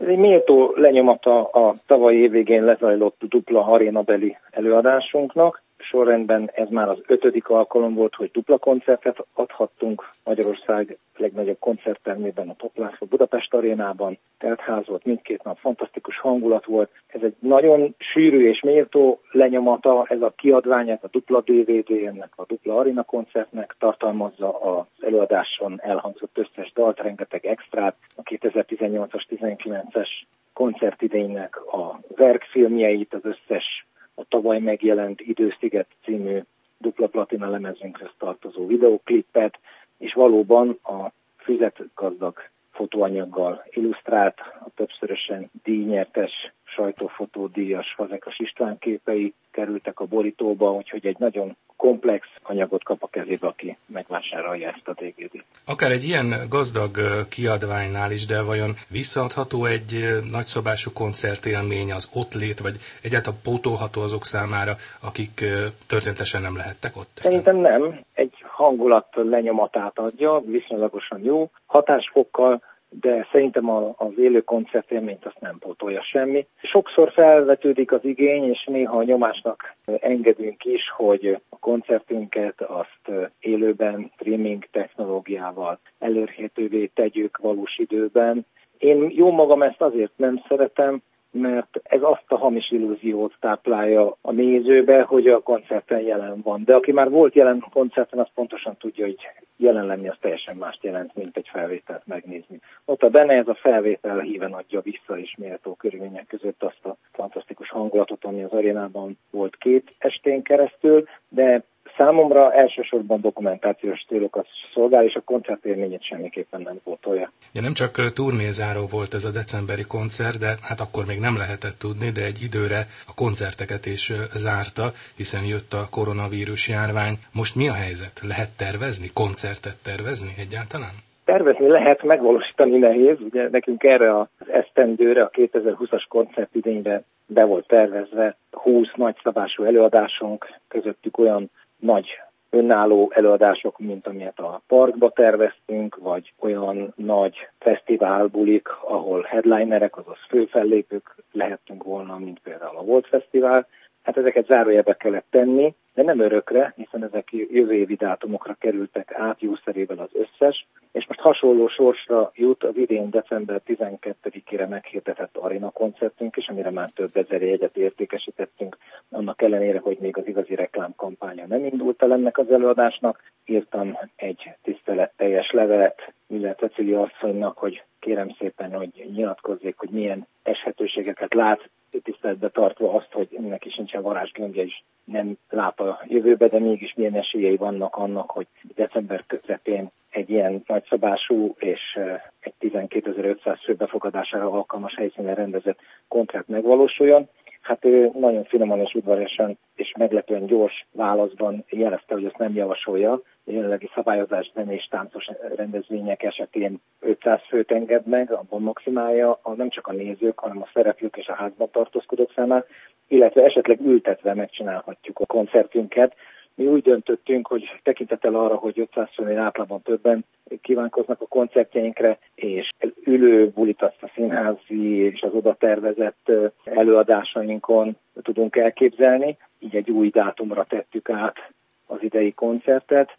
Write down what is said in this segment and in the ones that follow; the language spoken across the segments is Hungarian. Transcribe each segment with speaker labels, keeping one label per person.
Speaker 1: egy méltó lenyomata a tavalyi év végén lezajlott dupla arénabeli előadásunknak. Sorrendben ez már az 5. alkalom volt, hogy dupla koncertet adhattunk Magyarország legnagyobb koncerttermében, a Tóth László Budapest arénában. Teltház volt, mindkét nap fantasztikus hangulat volt. Ez egy nagyon sűrű és méltó lenyomata, ez a kiadvány, ez a dupla DVD ennek a dupla aréna koncertnek tartalmazza az előadáson elhangzott összes dalt, rengeteg extrát, a 2018-as, 19-es koncertidénynek a verkfilmjeit, az összes a tavaly megjelent Idősziget című dupla platina lemezünkhöz tartozó videóklipet, és valóban a füzetgazdag fotóanyaggal illusztrált, a többszörösen díjnyertes sajtófotódíjas Fazekas István képei kerültek a borítóba, úgyhogy egy nagyon komplex anyagot kap a kezébe, aki megvásárolja ezt a DVD-t.
Speaker 2: Akár egy ilyen gazdag kiadványnál is, de vajon visszaadható egy nagyszabású koncertélmény, az ott lét, vagy egyáltalán pótolható azok számára, akik történetesen nem lehettek ott?
Speaker 1: Szerintem nem. Egy hangulat lenyomatát adja, viszonylagosan jó hatásfokkal, de szerintem az élő koncertélményt azt nem pótolja semmi. Sokszor felvetődik az igény, és néha a nyomásnak engedünk is, hogy a koncertünket azt élőben, streaming technológiával elérhetővé tegyük valós időben. Én jó magam ezt azért nem szeretem, mert ez azt a hamis illúziót táplálja a nézőbe, hogy a koncerten jelen van. De aki már volt jelen a koncerten, az pontosan tudja, hogy jelen lenni az teljesen mást jelent, mint egy felvételt megnézni. Ott a benne ez a felvétel híven adja vissza is méltó körülmények között azt a fantasztikus hangulatot, ami az arénában volt 2 estén keresztül, de számomra elsősorban dokumentációs célokat szolgál, és a koncertélményét semmiképpen nem pótolja.
Speaker 2: Ja, nem csak turnézáró volt ez a decemberi koncert, de hát akkor még nem lehetett tudni, de egy időre a koncerteket is zárta, hiszen jött a koronavírus járvány. Most mi a helyzet? Lehet tervezni? Koncertet tervezni egyáltalán?
Speaker 1: Tervezni lehet, megvalósítani nehéz. Ugye nekünk erre az esztendőre, a 2020-as koncertidényre be volt tervezve 20 nagyszabású előadásunk, közöttük olyan nagy önálló előadások, mint amilyet a parkba terveztünk, vagy olyan nagy fesztiválbulik, ahol headlinerek, azaz főfellépők lehettünk volna, mint például a Volt Fesztivál. Hát ezeket zárójelbe kellett tenni, de nem örökre, hiszen ezek jövő évi dátumokra kerültek át jószerével az összes, és most hasonló sorsra jut az idén december 12-ére meghirdetett aréna koncertünk is, amire már több ezer jegyet értékesítettünk, annak ellenére, hogy még az igazi reklámkampánya nem indult el ennek az előadásnak. Írtam egy tiszteletteljes levelet Müller Cecília asszonynak, hogy kérem szépen, hogy nyilatkozzék, hogy milyen eshetőségeket lát, tiszteletbe tartva azt, hogy neki sincsen varázsgömbje is, nem lát a jövőbe, de mégis milyen esélyei vannak annak, hogy december közepén egy ilyen nagyszabású és egy 12.500 fő befogadására alkalmas helyszínen rendezett koncert megvalósuljon. Hát ő nagyon finoman és udvariasan és meglepően gyors válaszban jelezte, hogy ezt nem javasolja. A jelenlegi szabályozás zenés táncos rendezvények esetén 500 főt enged meg, abban maximálja nem csak a nézők, hanem a szereplők és a házban tartózkodók számára, illetve esetleg ültetve megcsinálhatjuk a koncertünket. Mi úgy döntöttünk, hogy tekintettel arra, hogy 500 főnél átlagban többen kívánkoznak a koncertjeinkre, és ülő bulit azt a színházi és az oda tervezett előadásainkon tudunk elképzelni. Így egy új dátumra tettük át az idei koncertet.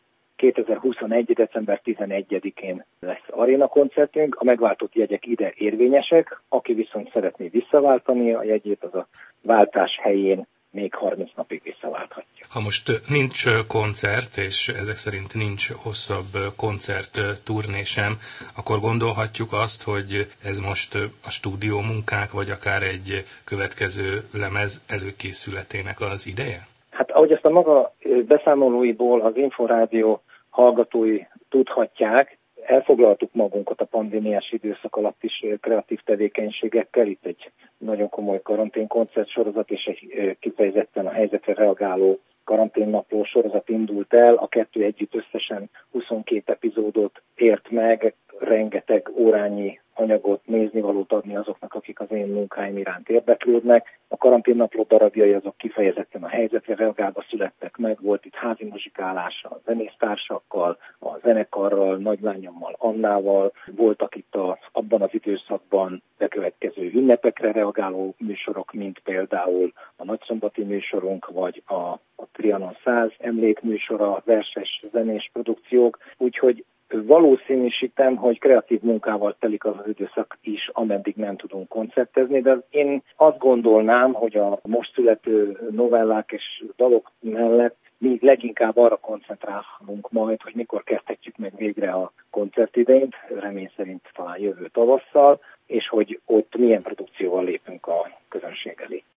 Speaker 1: 2021. december 11-én lesz aréna koncertünk, a megváltott jegyek ide érvényesek, aki viszont szeretné visszaváltani a jegyét, az a váltás helyén még 30 napig visszaválthatja.
Speaker 2: Ha most nincs koncert, és ezek szerint nincs hosszabb koncert turné sem, akkor gondolhatjuk azt, hogy ez most a stúdió munkák, vagy akár egy következő lemez előkészületének az ideje?
Speaker 1: Hát ahogy ezt a maga beszámolóiból az Inforádió hallgatói tudhatják, elfoglaltuk magunkat a pandémiás időszak alatt is kreatív tevékenységekkel. Itt egy nagyon komoly karanténkoncert sorozat és egy kifejezetten a helyzetre reagáló karanténnapló sorozat indult el. A kettő együtt összesen 22 epizódot ért meg, rengeteg órányi anyagot, néznivalót adni azoknak, akik az én munkáim iránt érdeklődnek. A karanténnapló darabjai azok kifejezetten a helyzetre reagálva születtek meg. Volt itt házi muzsikálása a zenésztársakkal, a zenekarral, nagylányommal, Annával. Voltak itt abban az időszakban bekövetkező ünnepekre reagáló műsorok, mint például a nagyszombati műsorunk, vagy a Trianon 100 emlékműsora, verses, zenés produkciók, úgyhogy valószínűsítem, hogy kreatív munkával telik az időszak is, ameddig nem tudunk koncertezni, de én azt gondolnám, hogy a most születő novellák és dalok mellett mi leginkább arra koncentrálunk majd, hogy mikor kezdhetjük meg végre a koncertidényt, remény szerint talán jövő tavasszal, és hogy ott milyen produkcióval lépünk a közönség elé.